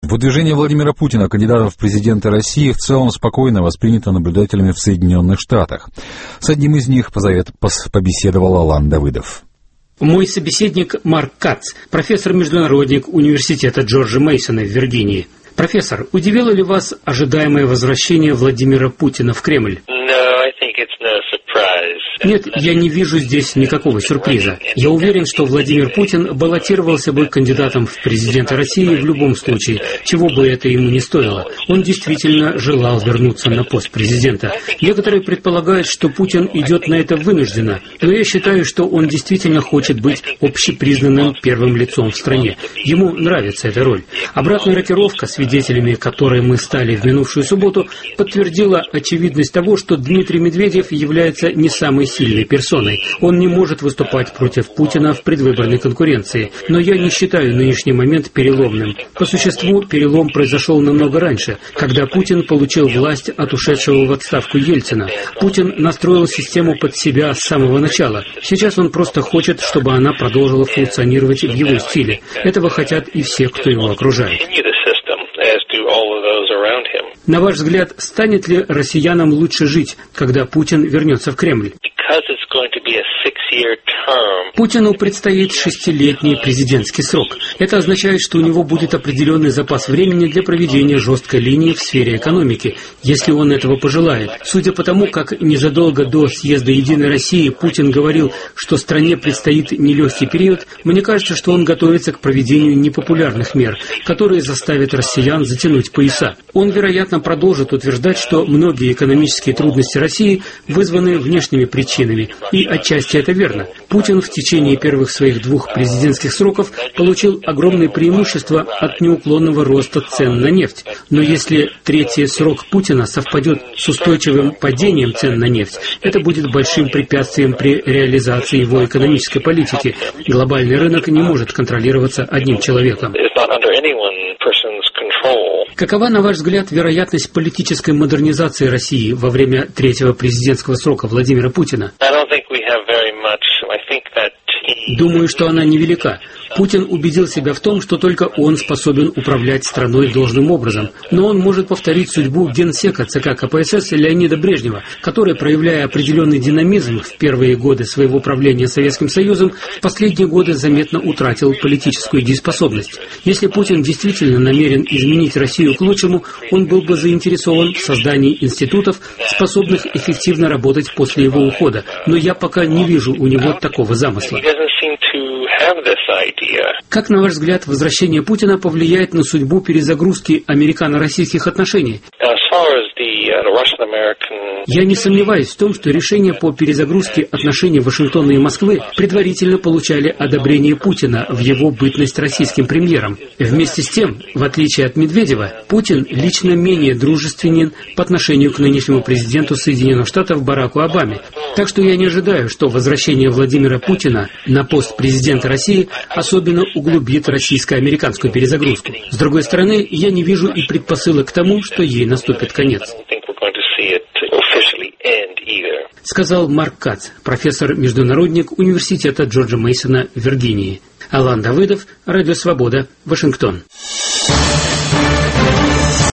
Выдвижение Владимира Путина, кандидата в президенты России, в целом спокойно воспринято наблюдателями в Соединенных Штатах. С одним из них побеседовал Алан Давыдов. Мой собеседник Марк Кац, профессор-международник университета Джорджа Мейсона в Виргинии. Профессор, удивило ли вас ожидаемое возвращение Владимира Путина в Кремль? Нет, я не вижу здесь никакого сюрприза. Я уверен, что Владимир Путин баллотировался бы кандидатом в президенты России в любом случае, чего бы это ему не стоило. Он действительно желал вернуться на пост президента. Некоторые предполагают, что Путин идет на это вынужденно, но я считаю, что он действительно хочет быть общепризнанным первым лицом в стране. Ему нравится эта роль. Обратная рокировка, свидетелями которой мы стали в минувшую субботу, подтвердила очевидность того, что Дмитрий Медведев является не самой сильной персоной. Он не может выступать против Путина в предвыборной конкуренции. Но я не считаю нынешний момент переломным. По существу, перелом произошел намного раньше, когда Путин получил власть от ушедшего в отставку Ельцина. Путин настроил систему под себя с самого начала. Сейчас он просто хочет, чтобы она продолжила функционировать в его стиле. Этого хотят и все, кто его окружает. На ваш взгляд, станет ли россиянам лучше жить, когда Путин вернется в Кремль? Путину предстоит 6-летний президентский срок. Это означает, что у него будет определенный запас времени для проведения жесткой линии в сфере экономики, если он этого пожелает. Судя по тому, как незадолго до съезда «Единой России» Путин говорил, что стране предстоит нелегкий период, мне кажется, что он готовится к проведению непопулярных мер, которые заставят россиян затянуть пояса. Он, вероятно, продолжит утверждать, что многие экономические трудности России вызваны внешними причинами, и отчасти это верно. Путин в течение первых своих 2 президентских сроков получил огромные преимущества от неуклонного роста цен на нефть. Но если 3-й срок Путина совпадет с устойчивым падением цен на нефть, это будет большим препятствием при реализации его экономической политики. Глобальный рынок не может контролироваться одним человеком. Какова, на ваш взгляд, вероятность политической модернизации России во время 3-го президентского срока Владимира Путина? Думаю, что она невелика. Путин убедил себя в том, что только он способен управлять страной должным образом. Но он может повторить судьбу генсека ЦК КПСС Леонида Брежнева, который, проявляя определенный динамизм в первые годы своего правления Советским Союзом, в последние годы заметно утратил политическую дееспособность. Если Путин действительно намерен изменить Россию к лучшему, он был бы заинтересован в создании институтов, способных эффективно работать после его ухода. Но я пока не вижу у него такого замысла. Как, на ваш взгляд, возвращение Путина повлияет на судьбу перезагрузки американо-российских отношений? Я не сомневаюсь в том, что решения по перезагрузке отношений Вашингтона и Москвы предварительно получали одобрение Путина в его бытность российским премьером. Вместе с тем, в отличие от Медведева, Путин лично менее дружественен по отношению к нынешнему президенту Соединенных Штатов Бараку Обаме. Так что я не ожидаю, что возвращение Владимира Путина на пост президента России особенно углубит российско-американскую перезагрузку. С другой стороны, я не вижу и предпосылок к тому, что ей наступит конец. Сказал Марк Кац, профессор-международник университета Джорджа Мейсона в Виргинии. Алан Давыдов, Радио Свобода, Вашингтон.